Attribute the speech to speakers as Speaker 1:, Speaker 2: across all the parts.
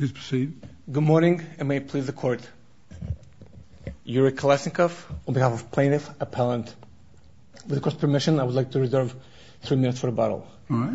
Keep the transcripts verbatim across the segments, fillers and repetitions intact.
Speaker 1: Please proceed.
Speaker 2: Good morning, and may it please the Court. Yuri Kolesnikov, on behalf of Plaintiff Appellant. With the Court's permission, I would like to reserve three minutes for rebuttal.
Speaker 1: All right.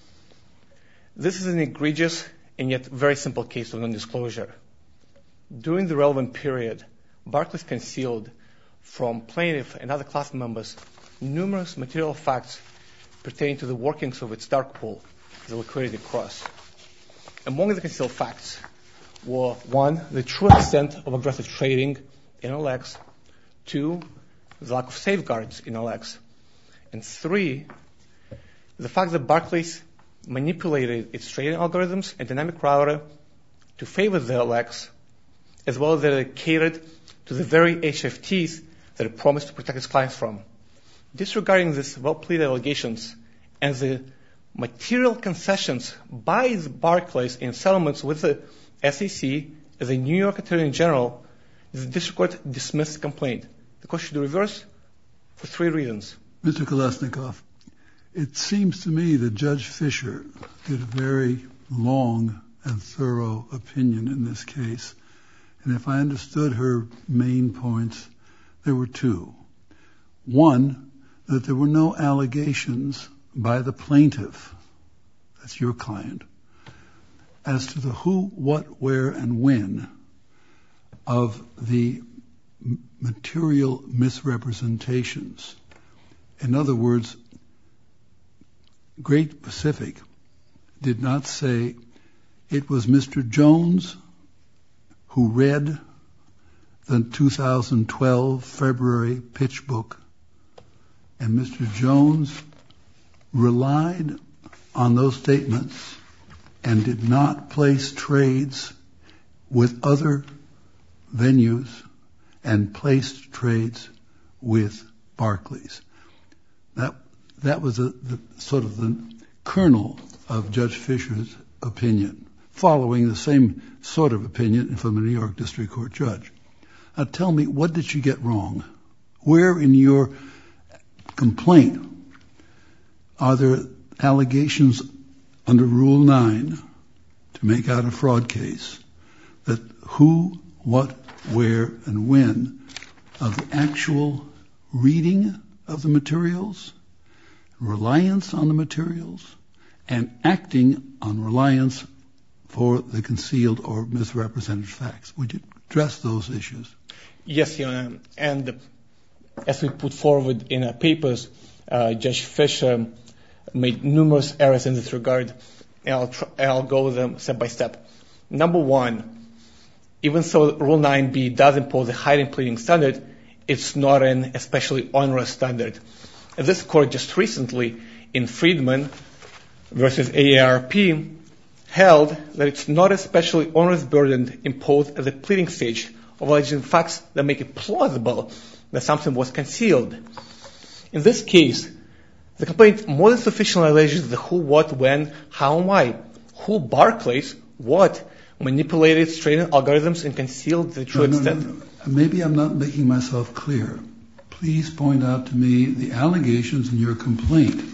Speaker 2: This is an egregious and yet very simple case of non-disclosure. During the relevant period, Barclays concealed from plaintiff and other class members numerous material facts pertaining to the workings of its dark pool, the liquidity cross. Among the concealed facts were, one, the true extent of aggressive trading in L X, two, the lack of safeguards in L X, and three, the fact that Barclays manipulated its trading algorithms and dynamic router to favor the L X, as well as that it catered to the very H F Ts that it promised to protect its clients from. Disregarding these well-pleaded allegations and the material concessions by Barclays in settlements with the S E C as a New York Attorney General, the District Court dismissed the complaint. The Court should reverse for three reasons.
Speaker 1: Mister Kolesnikov, it seems to me that Judge Fisher did a very long and thorough opinion in this case. And if I understood her main points, there were two. One, that there were no allegations by the plaintiff, that's your client, as to the who, what, where, and when of the material misrepresentations. In other words, Great Pacific did not say it was Mister Jones who read the two thousand twelve February pitch book, and Mister Jones relied on those statements and did not place trades with other venues and placed trades with Barclays. That that was a, the sort of the kernel of Judge Fisher's opinion, following the same sort of opinion from a New York District Court judge. Now tell me, what did she get wrong? Where in your complaint are there allegations under Rule nine to make out a fraud case that who, what, where, and when of the actual reading of the materials, reliance on the materials, and acting on reliance for the concealed or misrepresented facts? Would you address those issues?
Speaker 2: Yes, Your Honor. And as we put forward in our papers, uh, Judge Fisher made numerous errors in this regard, and I'll, tr- I'll go with them step by step. Number one, even so Rule nine B does impose a hiding pleading standard, it's not an especially onerous standard. And this court just recently, in Friedman versus A A R P, held that it's not especially onerous burden imposed at the pleading stage of alleging facts that make it plausible that something was concealed. In this case, the complaint more than sufficiently alleges the who, what, when, how, and why. Who, Barclays, what, manipulated its trading algorithms and concealed the true
Speaker 1: no,
Speaker 2: extent.
Speaker 1: No, no. Maybe I'm not making myself clear. Please point out to me the allegations in your complaint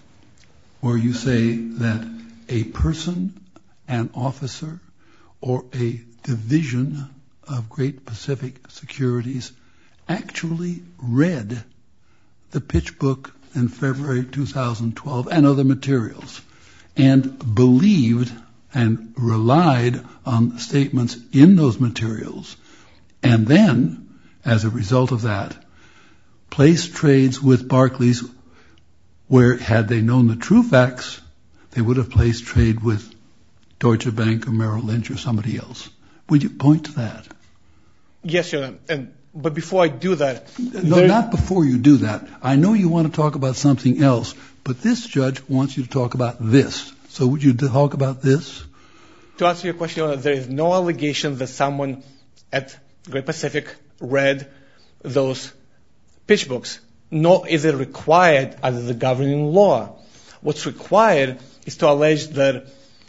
Speaker 1: where you say that a person, an officer, or a division of Great Pacific Securities actually read the pitch book in February two thousand twelve and other materials and believed and relied on statements in those materials, and then, as a result of that, placed trades with Barclays where, had they known the true facts, they would have placed trade with Deutsche Bank or Merrill Lynch or somebody else. Would you point to that?
Speaker 2: Yes, Your Honor. And, but before I do that...
Speaker 1: No, there... not before you do that. I know you want to talk about something else, but this judge wants you to talk about this. So would you talk about this?
Speaker 2: To answer your question, Your Honor, there is no allegation that someone at Great Pacific read those pitch books, nor is it required under the governing law. What's required is to allege that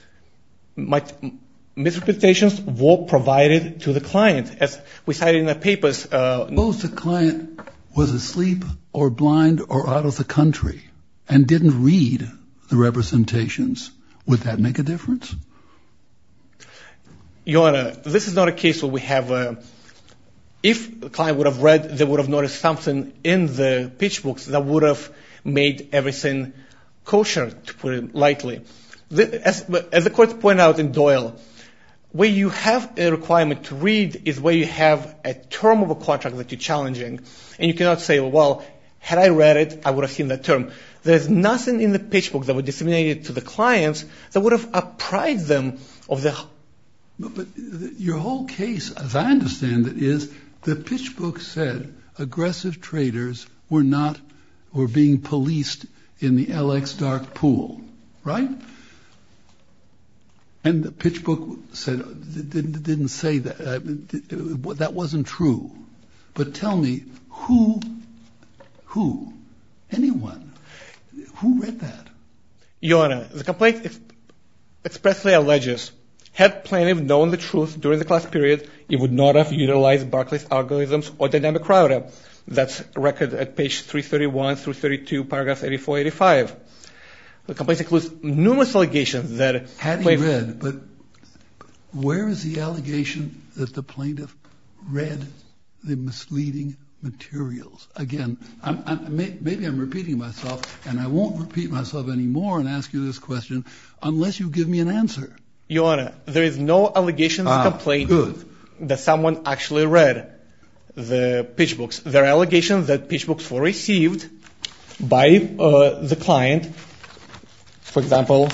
Speaker 2: misrepresentations were provided to the client. As we cited in the papers... Uh,
Speaker 1: Suppose the client was asleep or blind or out of the country and didn't read the representations. Would that make a difference?
Speaker 2: Your Honor, this is not a case where we have a, if the client would have read, they would have noticed something in the pitch books that would have made everything kosher, to put it lightly. The, as, as the court pointed out in Doyle, where you have a requirement to read is where you have a term of a contract that you're challenging. And you cannot say, well, had I read it, I would have seen that term. There's nothing in the pitch book that would disseminate it to the clients that would have apprised them of the...
Speaker 1: But, but your whole case, as I understand it, is the pitch book said aggressive traders were not, were being policed in the L X dark pool, right? And the pitch book said, didn't, didn't say that. Uh, that wasn't true. But tell me, who, who, anyone, who read that?
Speaker 2: Your Honor, the complaint ex- expressly alleges, had plaintiff known the truth during the class period, he would not have utilized Barclay's algorithms or dynamic router. That's a record at page three thirty-one through thirty-two, paragraphs eighty-four, eighty-five. The complaint includes numerous allegations that...
Speaker 1: Had he read, but where is the allegation that the plaintiff read the misleading materials? Again, I'm, I'm, maybe I'm repeating myself, and I won't repeat myself anymore and ask you this question unless you give me an answer.
Speaker 2: Your Honor, there is no allegation in the
Speaker 1: ah,
Speaker 2: complaint
Speaker 1: good.
Speaker 2: that someone actually read the pitch books. There are allegations that pitch books were received by uh, the client. For example,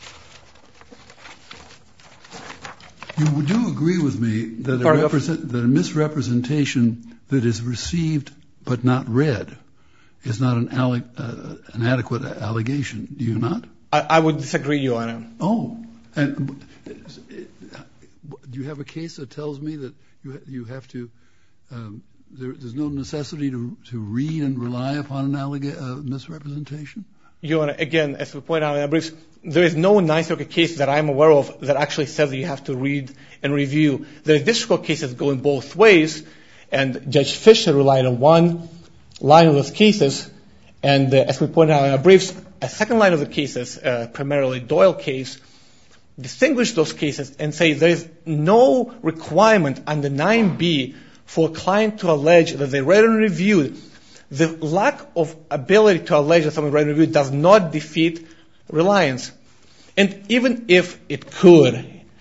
Speaker 1: you do agree with me that a, represent, that a misrepresentation that is received but not read is not an, alle, uh, an adequate allegation, do you not?
Speaker 2: I, I would disagree, Your Honor.
Speaker 1: Oh, and do you have a case that tells me that you you have to? Um, there, there's no necessity to to read and rely upon an allega- uh, misrepresentation?
Speaker 2: Your Honor, again, as we point out in our briefs, there is no Ninth Circuit case that I'm aware of that actually says that you have to read and review. There are district court cases going both ways, and Judge Fisher relied on one line of those cases, and uh, as we point out in our briefs, a second line of the cases, uh, primarily Doyle case, distinguish those cases and say there is no requirement under nine B for a client to allege that they read and reviewed. The lack of ability to allege that someone read and reviewed does not defeat reliance. And even if it could,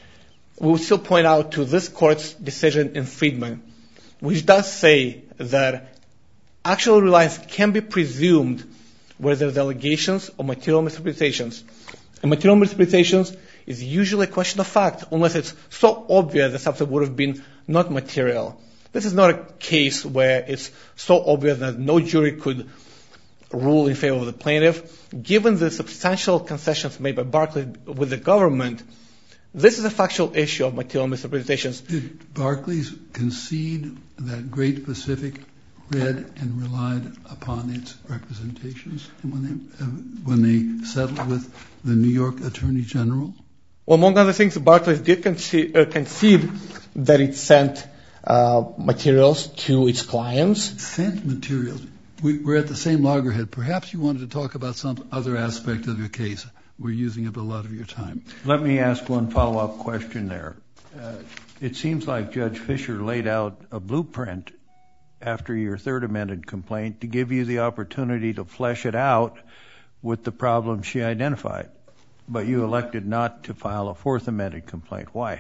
Speaker 2: we would still point out to this court's decision in Friedman, which does say that actual reliance can be presumed where there's allegations or material misrepresentations. And material misrepresentations is usually a question of fact, unless it's so obvious that something would have been not material. This is not a case where it's so obvious that no jury could rule in favor of the plaintiff. Given the substantial concessions made by Barclays with the government, this is a factual issue of material misrepresentations.
Speaker 1: Did Barclays concede that Great Pacific read and relied upon its representations when they, uh, when they settled with the New York Attorney General?
Speaker 2: Well, among other things, Barclays did concede, uh, concede that it sent uh, materials to its clients.
Speaker 1: It sent materials. We, we're at the same loggerhead. Perhaps you wanted to talk about some other aspect of your case. We're using up a lot of your time.
Speaker 3: Let me ask one follow-up question there. Uh, it seems like Judge Fisher laid out a blueprint after your third amended complaint to give you the opportunity to flesh it out with the problem she identified. But you elected not to file a fourth amended complaint. Why?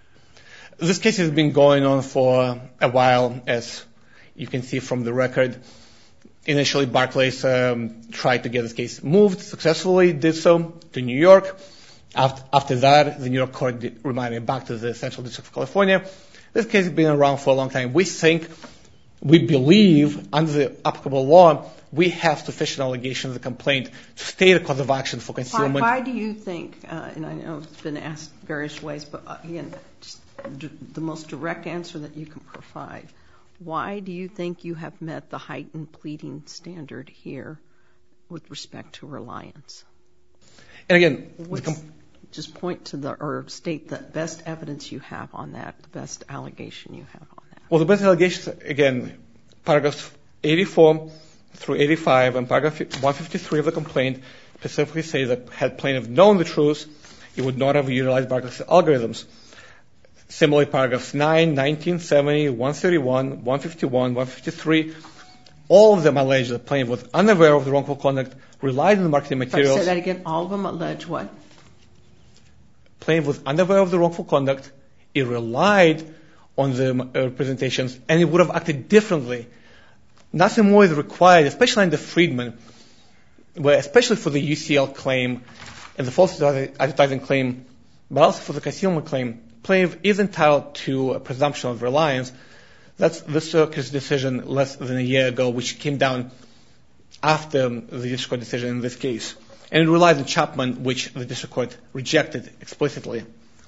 Speaker 2: This case has been going on for a while, as you can see from the record. Initially, Barclays um, tried to get this case moved, successfully did so to New York. After, after that, the New York court did, remanded it back to the Central District of California. This case has been around for a long time. We think, we believe, under the applicable law, we have sufficient allegations of the complaint to state a cause of action for concealment.
Speaker 4: Why, why do you think, uh, and I know it's been asked various ways, but uh, again, just d- the most direct answer that you can provide, why do you think you have met the heightened pleading standard here with respect to reliance?
Speaker 2: And again,
Speaker 4: com- just point to the, or state the best evidence you have on that, the best allegation you have on that.
Speaker 2: Well, the best allegations, again, paragraphs eighty-four through eighty-five and paragraph one fifty-three of the complaint specifically say that had plaintiff known the truth, he would not have utilized Barclays algorithms. Similarly, paragraphs nine, nineteen, seventy, one thirty-one, one fifty-one, one fifty-three, all of them allege that the plaintiff was unaware of the wrongful conduct, relied on the marketing materials.
Speaker 4: Say that again. All of them allege what?
Speaker 2: Plaintiff was unaware of the wrongful conduct, it relied on the uh, representations, and it would have acted differently. Nothing more is required, especially under Friedman, where especially for the U C L claim and the false advertising claim, but also for the concealment claim, plaintiff is entitled to a presumption of reliance. That's the circuit's decision less than a year ago, which came down after the district court decision in this case. And it relies on Chapman, which the district court rejected explicitly.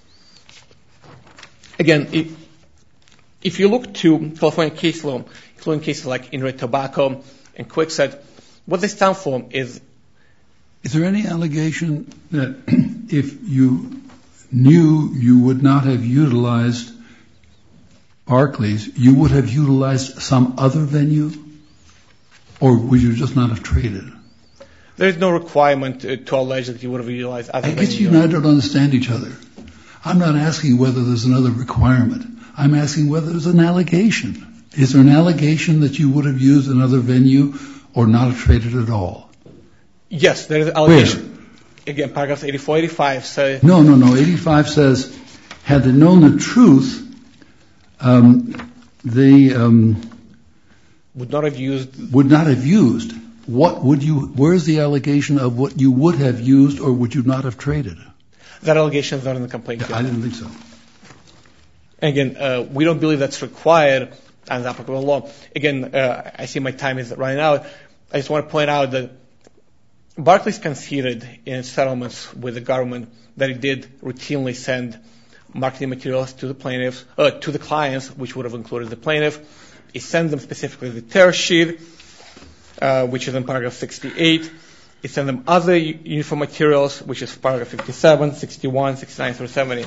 Speaker 2: Again, if, if you look to California case law, including cases like In re Tobacco and Kwikset, what they stand for is...
Speaker 1: Is there any allegation that if you knew you would not have utilized Barclays, you would have utilized some other venue? Or would you just not have traded?
Speaker 2: There is no requirement to, to allege that you would have utilized other
Speaker 1: I guess
Speaker 2: venue.
Speaker 1: you and I don't understand each other. I'm not asking whether there's another requirement. I'm asking whether there's an allegation. Is there an allegation that you would have used another venue or not have traded at all?
Speaker 2: Yes, there is an allegation. Where? Again, paragraphs eighty-four, eighty-five say...
Speaker 1: No, no, no. eighty-five says, had they known the truth, um, they um,
Speaker 2: would not have used...
Speaker 1: Would not have used. What would you... Where's the allegation of what you would have used or would you not have traded?
Speaker 2: That allegation is not in the complaint.
Speaker 1: Yeah, I didn't think so.
Speaker 2: Again, uh, we don't believe that's required under applicable law. Again, uh, I see my time is running out. I just want to point out that Barclays conceded in its settlements with the government that it did routinely send marketing materials to the plaintiffs, uh, to the clients, which would have included the plaintiff. It sent them specifically the tear sheet, uh, which is in paragraph sixty-eight. It sent them other uniform materials, which is paragraph fifty-seven, sixty-one, sixty-nine through seventy.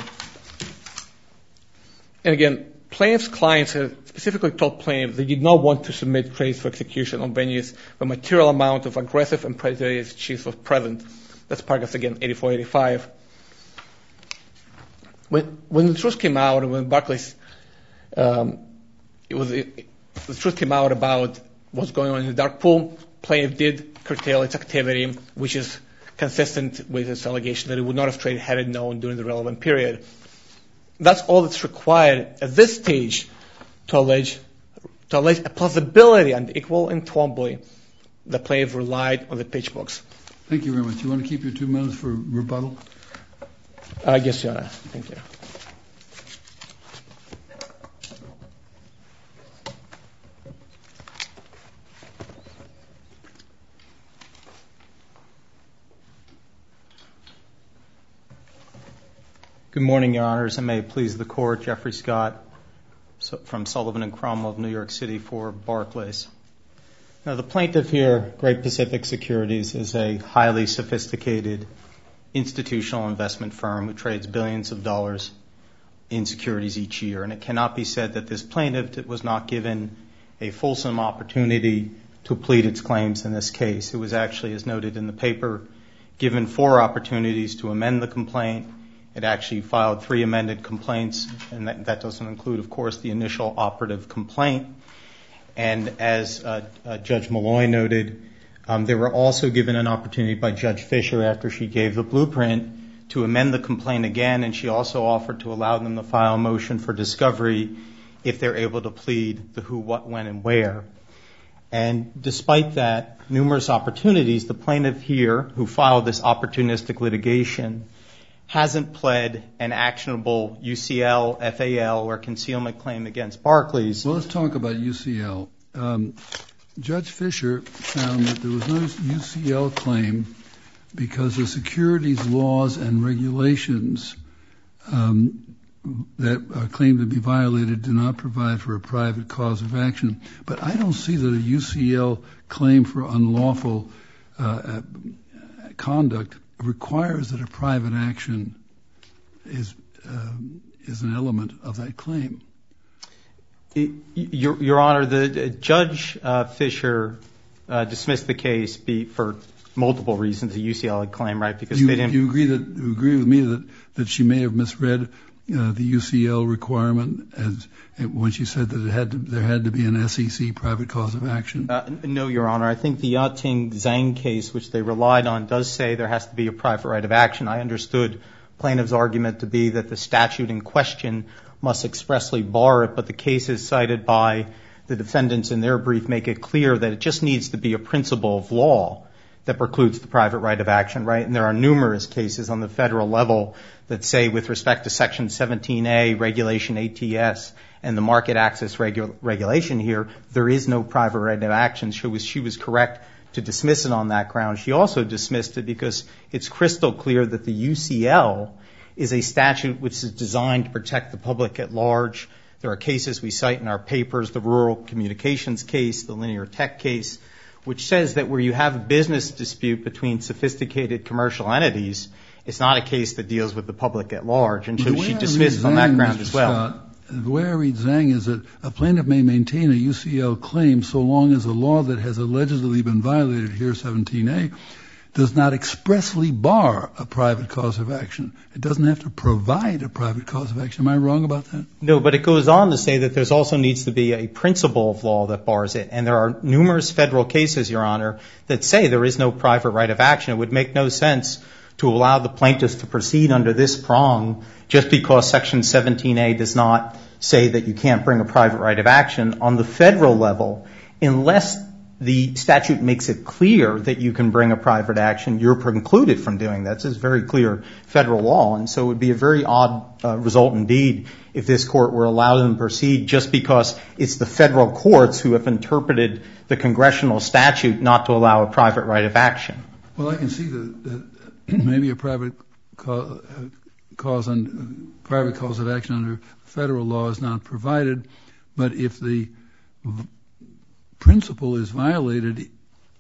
Speaker 2: And again, plaintiff's clients have specifically told plaintiffs they did not want to submit trades for execution on venues where material amount of aggressive and predatory chiefs was present. That's paragraphs, again, eighty-four, eighty-five. When, when the truth came out, when Barclays, um, it was, it, the truth came out about what's going on in the dark pool, plaintiff did curtail its activity, which is consistent with its allegation that it would not have traded had it known during the relevant period. That's all that's required at this stage to allege, to allege a plausibility under Iqbal and Twombly that plaintiff relied on the pitch books.
Speaker 1: Thank you very much. You want to keep your two minutes for rebuttal?
Speaker 2: Uh, yes, Your Honor. Thank you.
Speaker 5: Good morning, Your Honors, and may it please the Court. Jeffrey Scott from Sullivan and Cromwell of New York City for Barclays. Now, the plaintiff here, Great Pacific Securities, is a highly sophisticated institutional investment firm who trades billions of dollars in securities each year, and it cannot be said that this plaintiff was not given a fulsome opportunity to plead its claims in this case. It was actually, as noted in the paper, given four opportunities to amend the complaint. It actually filed three amended complaints, and that, that doesn't include, of course, the initial operative complaint. And as uh, uh, Judge Malloy noted, um, they were also given an opportunity by Judge Fisher after she gave the blueprint to amend the complaint again, and she also offered to allow them to file a motion for discovery if they're able to plead the who, what, when, and where. And despite that, numerous opportunities, the plaintiff here, who filed this opportunistic litigation, hasn't pled an actionable U C L, F A L, or concealment claim against Barclays.
Speaker 1: Well, let's talk about U C L. Um, Judge Fisher found that there was no U C L claim because the securities laws and regulations um, that are claimed to be violated do not provide for a private cause of action. But I don't see that a U C L claim for unlawful uh, conduct requires that a private action is um, is an element of that claim.
Speaker 5: Your, Your Honor, the uh, Judge uh, Fisher uh, dismissed the case be, for multiple reasons, the U C L claim, right? Because
Speaker 1: you,
Speaker 5: they didn't.
Speaker 1: You agree that you agree with me that, that she may have misread uh, the U C L requirement as when she said that it had to, there had to be an S E C private cause of action?
Speaker 5: Uh, no, Your Honor. I think the Yating Zhang case, which they relied on, does say there has to be a private right of action. I understood plaintiff's argument to be that the statute in question must expressly bar it, but the cases cited by the defendants in their brief make it clear that it just needs to be a principle of law that precludes the private right of action, right? And there are numerous cases on the federal level that say with respect to Section seventeen A, Regulation A T S, and the market access regu- regulation here, there is no private right of action. She was, she was correct to dismiss it on that ground. She also dismissed it because it's crystal clear that the U C L is a statute which is designed to protect the public at large. There are cases we cite in our papers, the rural communications case, the linear tech case, which says that where you have a business dispute between sophisticated commercial entities, it's not a case that deals with the public at large. And so she dismissed on that ground as well.
Speaker 1: Scott, the way I read Zhang is that a plaintiff may maintain a U C L claim so long as the law that has allegedly been violated here, seventeen A, does not expressly bar a private cause of action. It doesn't have to provide a private cause of action. Am I wrong about that?
Speaker 5: No, but it goes on to say that there's also needs to be a principle of law that bars it. And there are numerous federal cases, Your Honor, that say there is no private right of action. It would make no sense to allow the plaintiffs to proceed under this prong just because Section seventeen A does not say that you can't bring a private right of action on the federal level unless the statute makes it clear that you can bring a private action. You're precluded from doing that. This is very clear federal law, and so it would be a very odd uh, result indeed if this court were allowed them to proceed just because it's the federal courts who have interpreted the congressional statute not to allow a private right of action.
Speaker 1: Well, I can see that, that maybe a private cause, cause on, private cause of action under federal law is not provided, but if the v- principle is violated,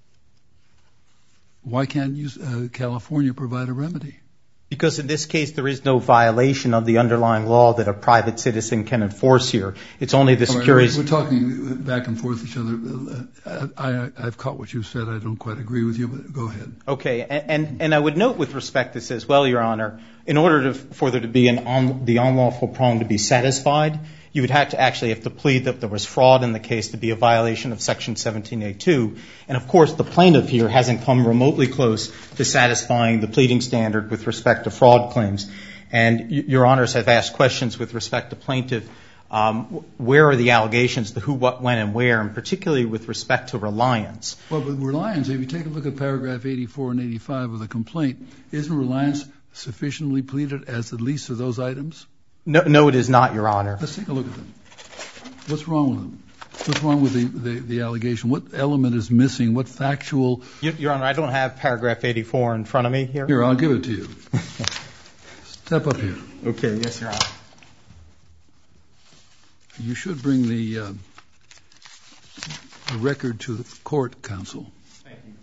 Speaker 1: why can't you, uh, California provide a remedy?
Speaker 5: Because in this case, there is no violation of the underlying law that a private citizen can enforce here. It's only the securities.
Speaker 1: Right, we're talking back and forth each other. I, I, I've caught what you said. I don't quite agree with you, but go ahead.
Speaker 5: Okay, and, and, and I would note with respect to this as well, Your Honor, in order to, for there to be an on, the unlawful prong to be satisfied, you would have to actually have to plead that there was fraud in the case to be a violation of Section seventeen A two. And, of course, the plaintiff here hasn't come remotely close to satisfying the pleading standard with respect to fraud claims. And Your Honors have asked questions with respect to plaintiff. Um, where are the allegations, the who, what, when, and where, and particularly with respect to reliance?
Speaker 1: Well, but reliance, if you take a look at paragraph eighty-four and eighty-five of the complaint, isn't reliance sufficiently pleaded as the least of those items?
Speaker 5: No, no, it is not, Your Honor.
Speaker 1: Let's take a look at them. What's wrong with them? What's wrong with the, the, the allegation? What element is missing? What factual?
Speaker 5: Your, Your Honor, I don't have paragraph eighty-four in front of me here.
Speaker 1: Here, I'll give it to you. Step up here.
Speaker 5: Okay, yes, Your Honor.
Speaker 1: You should bring the, uh, the record to the court, counsel.
Speaker 5: Thank you.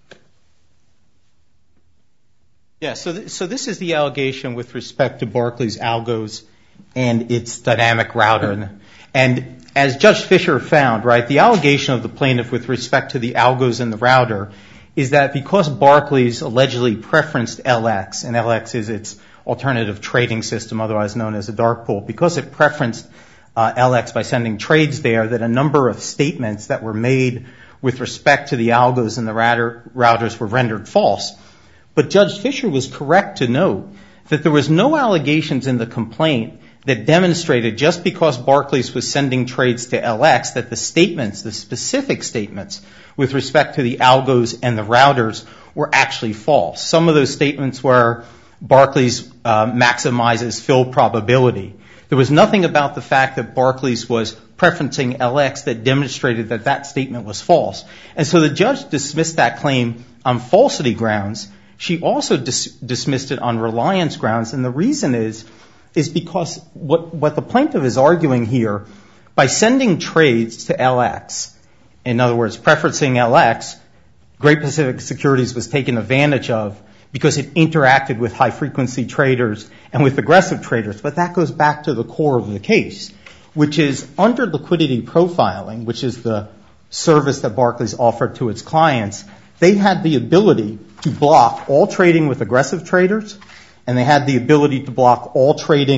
Speaker 5: Yeah, so, th- so this is the allegation with respect to Barclays Algos and its dynamic router. And as Judge Fisher found, right, the allegation of the plaintiff with respect to the Algos and the router is that because Barclays allegedly preferenced L X, and L X is its alternative trading system, otherwise known as a dark pool, because it preferenced uh, L X by sending trades there, that a number of statements that were made with respect to the Algos and the router, routers were rendered false. But Judge Fisher was correct to note that there was no allegations in the complaint that demonstrated just because Barclays was sending trades to L X that the statements, the specific statements with respect to the Algos and the routers were actually false. Some of those statements were Barclays uh, maximizes fill probability. There was nothing about the fact that Barclays was preferencing L X that demonstrated that that statement was false. And so the judge dismissed that claim on falsity grounds. She also dis- dismissed it on reliance grounds, and the reason is is because what, what the plaintiff is arguing here, by sending trades to L X, in other words, preferencing L X, Great Pacific Securities was taken advantage of because it interacted with high-frequency traders and with aggressive traders. But that goes back to the core of the case, which is under liquidity profiling, which is the service that Barclays offered to its clients, they had the ability to block all trading with aggressive traders, and they had the ability to block all trading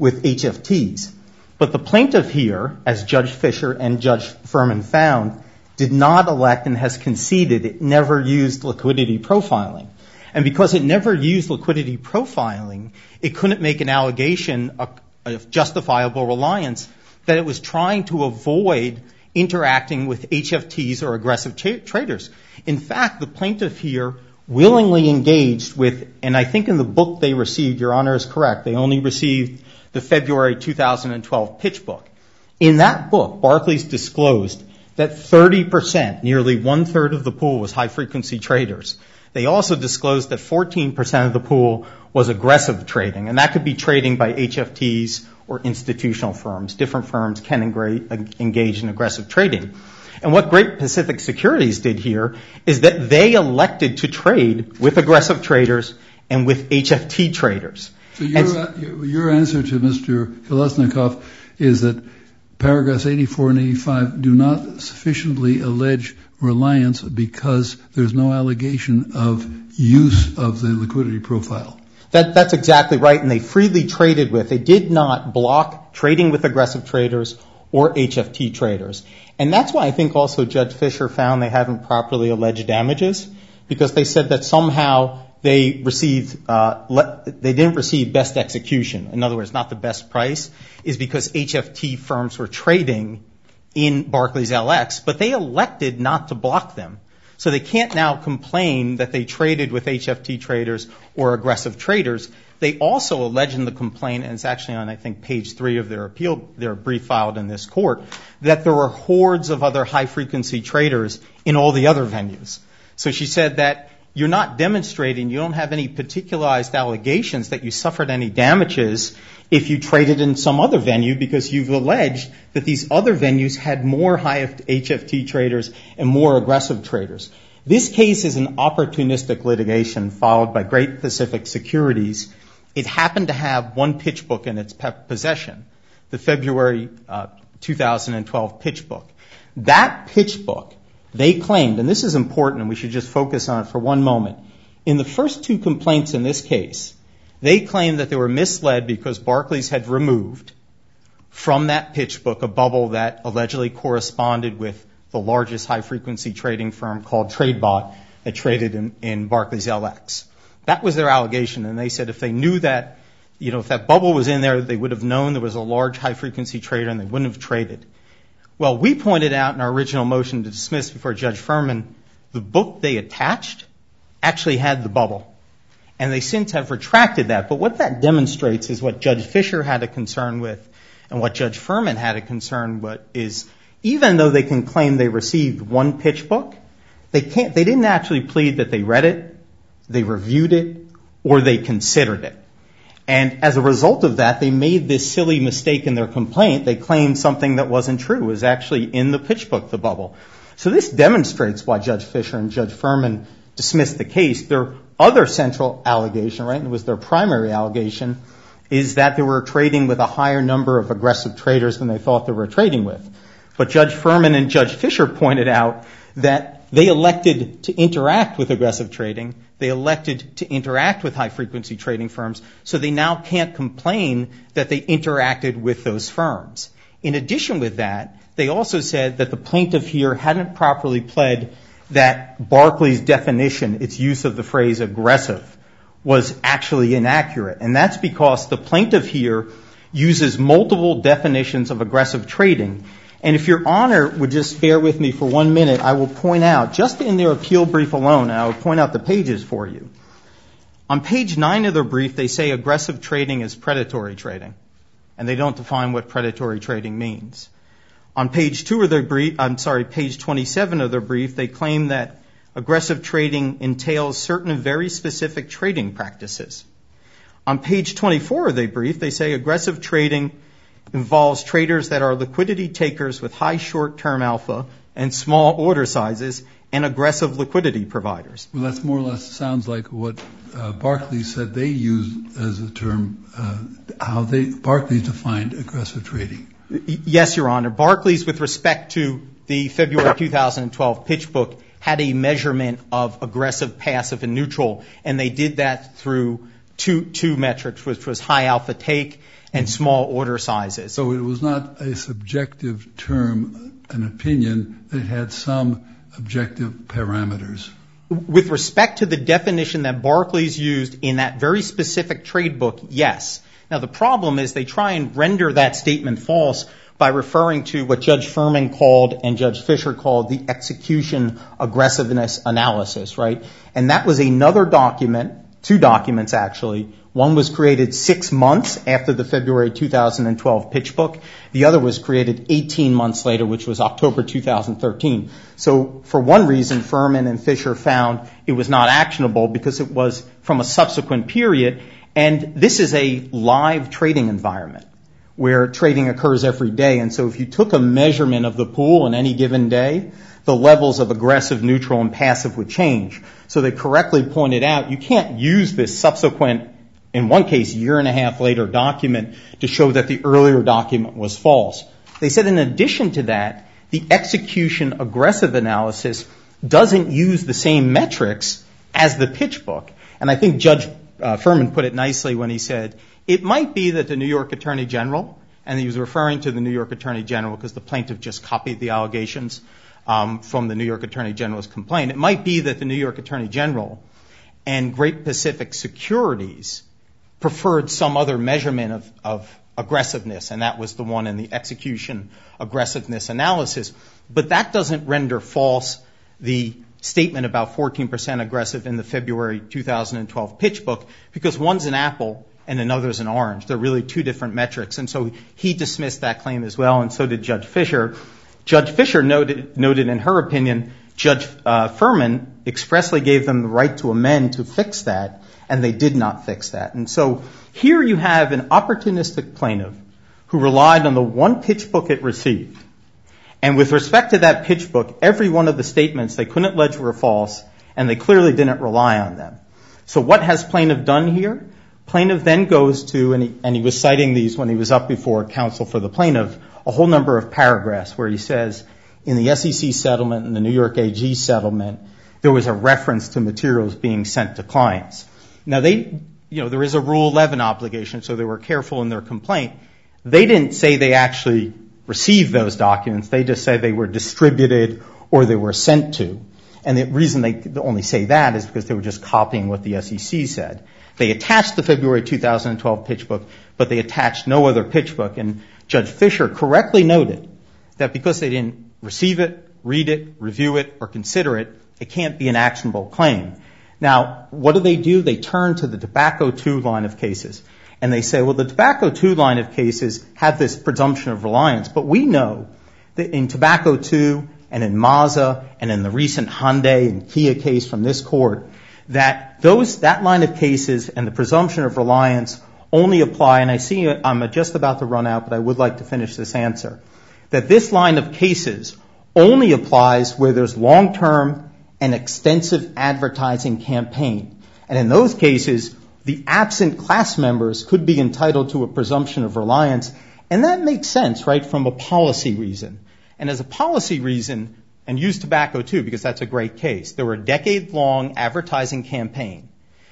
Speaker 5: with H F Ts. But the plaintiff here, as Judge Fisher and Judge Furman found, did not elect and has conceded it never used liquidity profiling. And because it never used liquidity profiling, it couldn't make an allegation of, of justifiable reliance that it was trying to avoid interacting with H F Ts or aggressive tra- traders. In fact, the plaintiff here willingly engaged with, and I think in the book they received, Your Honor is correct, they only received the February two thousand twelve pitch book. In that book, Barclays disclosed that thirty percent, nearly one-third of the pool, was high-frequency traders. They also disclosed that fourteen percent of the pool was aggressive trading, and that could be trading by H F Ts or institutional firms. Different firms can engage in aggressive trading. And what Great Pacific Securities did here is that they elected to trade with aggressive traders and with H F T traders.
Speaker 1: So your, uh, your answer to Mister Kolesnikov is that paragraphs eighty-four and eighty-five do not sufficiently allege reliance because there's no allegation of use of the liquidity profile.
Speaker 5: That, that's exactly right, and they freely traded with. They did not block trading with aggressive traders or H F T traders. And that's why I think also Judge Fisher found they haven't properly alleged damages, because they said that somehow they received, uh, le- they didn't receive best execution. In other words, not the best price, is because H F T firms were trading in Barclays L X, but they elected not to block them. So they can't now complain that they traded with H F T traders or aggressive traders. They also allege in the complaint, and it's actually on, I think, page three of their appeal, their brief filed in this court, that there were hordes of other high-frequency traders in all the other venues. So she said that you're not demonstrating, you don't have any particularized allegations that you suffered any damages if you traded in some other venue, because you've alleged that these other venues had more high H F T traders and more aggressive traders. This case is an opportunistic litigation followed by Great Pacific Securities. It happened to have one pitch book in its possession, the February uh, two thousand twelve pitch book. That pitch book, they claimed, and this is important and we should just focus on it for one moment, in the first two complaints in this case, they claimed that they were misled because Barclays had removed from that pitch book a bubble that allegedly corresponded with the largest high-frequency trading firm called TradeBot that traded in, in Barclays L X. That was their allegation, and they said if they knew that, you know, if that bubble was in there, they would have known there was a large high-frequency trader and they wouldn't have traded. Well, we pointed out in our original motion to dismiss before Judge Furman, the book they attached actually had the bubble. And they since have retracted that. But what that demonstrates is what Judge Fisher had a concern with and what Judge Furman had a concern with is even though they can claim they received one pitch book, they can't, they didn't actually plead that they read it, they reviewed it, or they considered it. And as a result of that, they made this silly mistake in their complaint. They claimed something that wasn't true. It was actually in the pitch book, the bubble. So this demonstrates why Judge Fisher and Judge Furman dismissed the case. Their other central allegation, right, and it was their primary allegation, is that they were trading with a higher number of aggressive traders than they thought they were trading with. But Judge Furman and Judge Fisher pointed out that they elected to interact with aggressive trading. They elected to interact with high-frequency trading firms, so they now can't complain that they interacted with those firms. In addition with that, they also said that the plaintiff here hadn't properly pled that Barclays' definition, its use of the phrase aggressive, was actually inaccurate. And that's because the plaintiff here uses multiple definitions of aggressive trading. And if Your Honor would just bear with me for one minute, I will point out, just in their appeal brief alone, and I will point out the pages for you. On page nine of their brief, they say aggressive trading is predatory trading. And they don't define what predatory trading means. On page two of their brief, I'm sorry, page twenty-seven of their brief, they claim that aggressive trading entails certain very specific trading practices. On page twenty-four of their brief, they say aggressive trading involves traders that are liquidity takers with high short-term alpha and small order sizes and aggressive liquidity providers.
Speaker 1: Well, that's more or less sounds like what uh, Barclays said they used as a term, uh, how they Barclays defined aggressive trading.
Speaker 5: Yes, Your Honor. Barclays, with respect to the February two thousand twelve pitch book, had a measurement of aggressive, passive, and neutral, and they did that through two, two metrics, which was high alpha take and small order sizes.
Speaker 1: So it was not a subjective term, an opinion that had some objective parameters.
Speaker 5: With respect to the definition that Barclays used in that very specific trade book, yes. Now, the problem is they try and render that statement false by referring to what Judge Furman called and Judge Fisher called the execution aggressiveness analysis, right? And that was another document, two documents actually. One was created six months after the February two thousand twelve pitch book. The other was created eighteen months later, which was October two thousand thirteen. So for one reason, Furman and Fisher found it was not actionable because it was from a subsequent period. And this is a live trading environment where trading occurs every day. And so if you took a measurement of the pool on any given day, the levels of aggressive, neutral, and passive would change. So they correctly pointed out you can't use this subsequent, in one case, year and a half later document to show that the earlier document was false. They said in addition to that, the execution aggressive analysis doesn't use the same metrics as the pitch book. And I think Judge uh, Furman put it nicely when he said, it might be that the New York Attorney General, and he was referring to the New York Attorney General because the plaintiff just copied the allegations um, from the New York Attorney General's complaint. It might be that the New York Attorney General and Great Pacific Securities preferred some other measurement of, of aggressiveness, and that was the one in the execution aggressiveness analysis. But that doesn't render false the statement about fourteen percent aggressive in the February two thousand twelve pitch book because one's an apple and another's an orange. They're really two different metrics. And so he dismissed that claim as well, and so did Judge Fisher. Judge Fisher noted, noted in her opinion, Judge uh, Furman expressly gave them the right to amend to fix that, and they did not fix that. And so here you have an opportunistic plaintiff who relied on the one pitch book it received. And with respect to that pitch book, every one of the statements they couldn't allege were false, and they clearly didn't rely on them. So what has plaintiff done here? Plaintiff then goes to, and he, and he was citing these when he was up before counsel for the plaintiff, a whole number of paragraphs where he says, in the S E C settlement and the New York A G settlement, there was a reference to materials being sent to clients. Now they, you know, there is a Rule eleven obligation, so they were careful in their complaint. They didn't say they actually received those documents. They just said they were distributed or they were sent to. And the reason they only say that is because they were just copying what the S E C said. They attached the February two thousand twelve pitch book, but they attached no other pitch book. And Judge Fisher correctly noted that because they didn't receive it, read it, review it, or consider it, it can't be an actionable claim. Now, what do they do? They turn to the Tobacco two line of cases. And they say, well, the Tobacco two line of cases have this presumption of reliance. But we know that in Tobacco two and in Mazda and in the recent Hyundai and Kia case from this court, that those that line of cases and the presumption of reliance only apply, and I see I'm just about to run out, but I would like to finish this answer, that this line of cases only applies where there's long-term and extensive advertising campaign. And in those cases, the absent class members could be entitled to a presumption of reliance, and that makes sense, right, from a policy reason. And as a policy reason, and use Tobacco two because that's a great case, there were a decade-long advertising campaign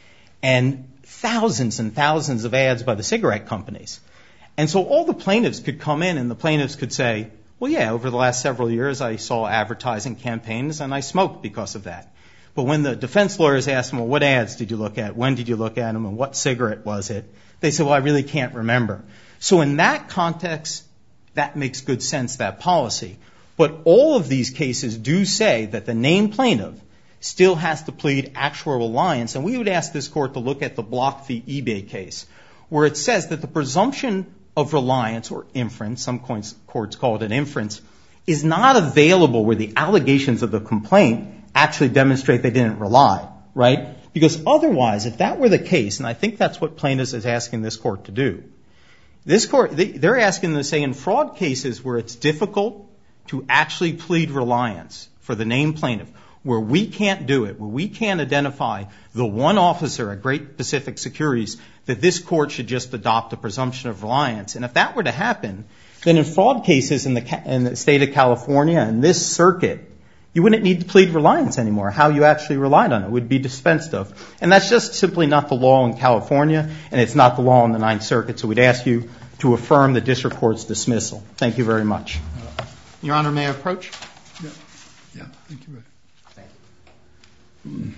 Speaker 5: and thousands and thousands of ads by the cigarette companies. And so all the plaintiffs could come in and the plaintiffs could say, well, yeah, over the last several years I saw advertising campaigns and I smoked because of that. But when the defense lawyers asked them, well, what ads did you look at? When did you look at them? And what cigarette was it? They said, well, I really can't remember. So in that context, that makes good sense, that policy. But all of these cases do say that the named plaintiff still has to plead actual reliance. And we would ask this court to look at the Block v. eBay case, where it says that the presumption of reliance or inference, some courts call it an inference, is not available where the allegations of the complaint actually demonstrate they didn't rely, right? Because otherwise, if that were the case, and I think that's what plaintiffs is asking this court to do, this court, they, they're asking them to say in fraud cases where it's difficult to actually plead reliance for the named plaintiff, where we can't do it, where we can't identify the one officer at Great Pacific Securities, that this court should just adopt a presumption of reliance. And if that were to happen, then in fraud cases in the, in the state of California and this circuit, you wouldn't need to plead reliance anymore. How you actually relied on it would be dispensed of. And that's just simply not the law in California, and it's not the law in the Ninth Circuit. So we'd ask you to affirm the district court's dismissal. Thank you very much. Your Honor, may I approach?
Speaker 1: Yeah, yeah, thank you.
Speaker 5: Thank you.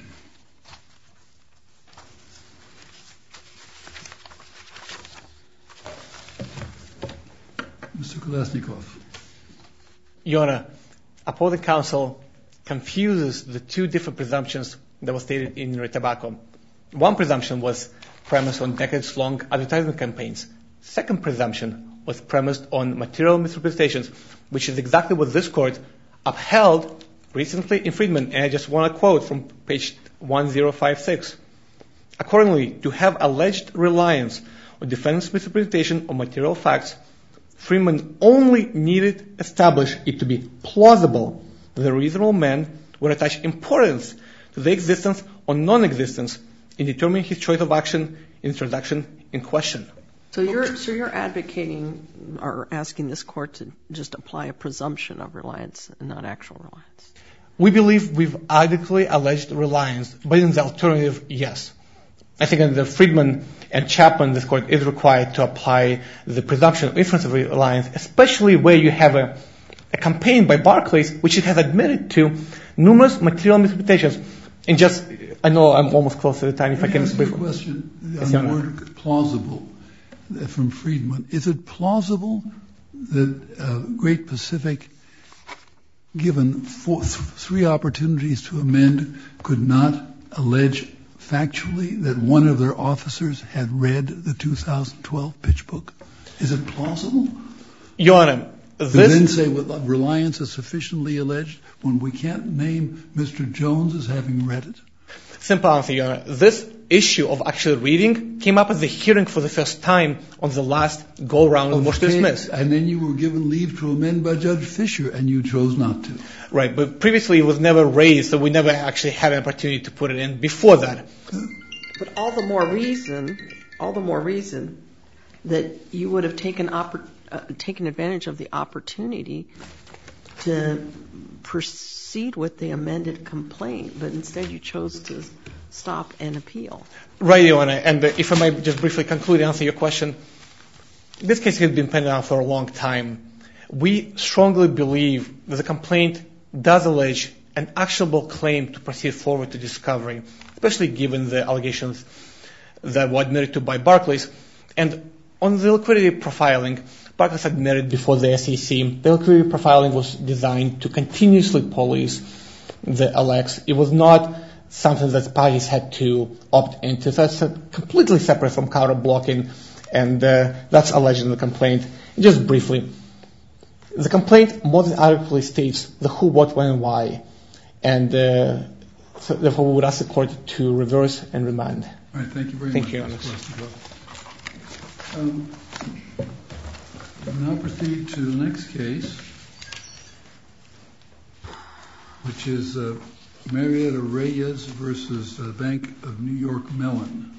Speaker 1: Mister Kolesnikov.
Speaker 2: Your Honor, opposing counsel confuses the two different presumptions that were stated in Red Tobacco. One presumption was premised on decades-long advertising campaigns. Second presumption was premised on material misrepresentations, which is exactly what this court upheld recently in Friedman. And I just want to quote from page one zero five six. Accordingly, to have alleged reliance on defendant's misrepresentation of material facts, Friedman only needed to establish it to be plausible that a reasonable man would attach importance to the existence or non-existence in determining his choice of action in the transaction in question.
Speaker 4: So you're so you're advocating or asking this court to just apply a presumption of reliance and not actual reliance?
Speaker 2: We believe we've adequately alleged reliance, but in the alternative, yes. I think under Friedman and Chapman, this court is required to apply the presumption of inference of reliance, especially where you have a, a campaign by Barclays, which it has admitted to numerous material misrepresentations. And just, I know I'm almost close to the time, if
Speaker 1: Let
Speaker 2: I can...
Speaker 1: me ask you a question on the word plausible from Friedman. Is it plausible that uh, Great Pacific, given four, th- three opportunities to amend, could not allege factually that one of their officers had read the two thousand twelve pitch book? Is it plausible?
Speaker 2: Your Honor, this...
Speaker 1: To then say well, reliance is sufficiently alleged when we can't name Mister Jones as having read it?
Speaker 2: Simple answer, Your Honor. This issue of actual reading came up at the hearing for the first time on the last go-round of the motion to dismiss.
Speaker 1: And then you were given leave to amend by Judge Fisher, and you chose not to.
Speaker 2: Right, but previously it was never raised, so we never actually had an opportunity to put it in before that.
Speaker 4: But all the more reason, all the more reason that you would have taken oppor- uh, taken advantage of the opportunity to proceed with the amended complaint, but instead you chose to stop and appeal.
Speaker 2: Right, Your Honor, and if I might just briefly conclude and answer your question. This case has been pending on for a long time. We strongly believe that the complaint does allege an actionable claim to proceed forward to discovery, especially given the allegations that were admitted to by Barclays. And on the liquidity profiling, Barclays admitted before the S E C, the liquidity profiling was designed to continuously police the L X. It was not something that parties had to opt into. So that's completely separate from counter blocking, and uh, that's alleged in the complaint. Just briefly, the complaint more than adequately states the who, what, when, and why, and uh, so therefore we would ask the court to reverse and remand.
Speaker 1: All right, thank you very
Speaker 2: thank
Speaker 1: much.
Speaker 2: You, Your Honor.
Speaker 1: Um, we'll now proceed to the next case, which is uh, Marietta Reyes versus uh, Bank of New York Mellon.